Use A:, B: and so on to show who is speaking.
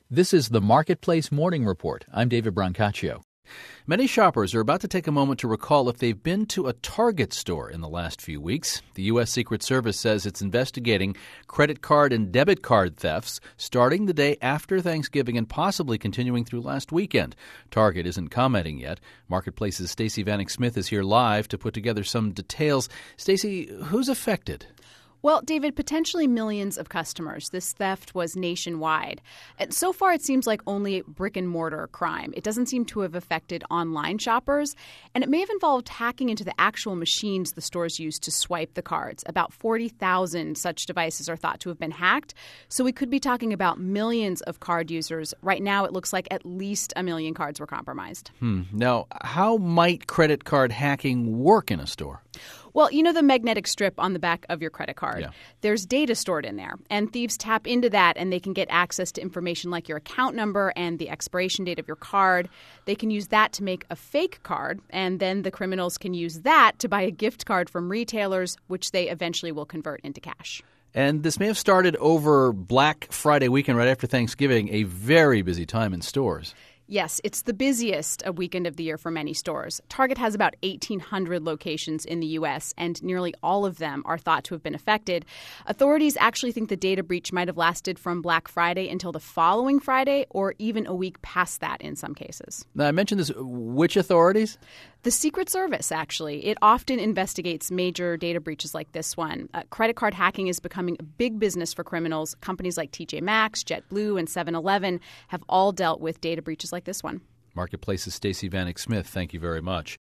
A: This is the Marketplace Morning Report. I'm David Brancaccio. Many shoppers are about to take a moment to recall if they've been to a Target store in the last few weeks. The U.S. Secret Service says it's investigating credit card and debit card thefts starting the day after Thanksgiving and possibly continuing through last weekend. Target isn't commenting yet. Marketplace's Stacey Vanek Smith is here live to put together some details. Stacey, who's affected?
B: Well, David, potentially millions of customers. This theft was nationwide. And so far, it seems like only brick-and-mortar crime. It doesn't seem to have affected online shoppers. And it may have involved hacking into the actual machines the stores use to swipe the cards. About 40,000 such devices are thought to have been hacked. So we could be talking about millions of card users. Right now, it looks like at least 1 million cards were compromised.
A: Now, how might credit card hacking work in a store?
B: Well, you know the magnetic strip on the back of your credit card?
A: Yeah.
B: There's data stored in there, and thieves tap into that, and they can get access to information like your account number and the expiration date of your card. They can use that to make a fake card, and then the criminals can use that to buy a gift card from retailers, which they eventually will convert into cash.
A: And this may have started over Black Friday weekend right after Thanksgiving, a very busy time in stores.
B: Yes, it's the busiest weekend of the year for many stores. Target has about 1,800 locations in the U.S., and nearly all of them are thought to have been affected. Authorities actually think the data breach might have lasted from Black Friday until the following Friday, or even a week past that in some cases.
A: Now, I mentioned this. Which authorities?
B: The Secret Service, actually. It often investigates major data breaches like this one. Credit card hacking is becoming a big business for criminals. Companies like TJ Maxx, JetBlue, and 7-Eleven have all dealt with data breaches like this one.
A: Marketplace's Stacey Vanek Smith, thank you very much.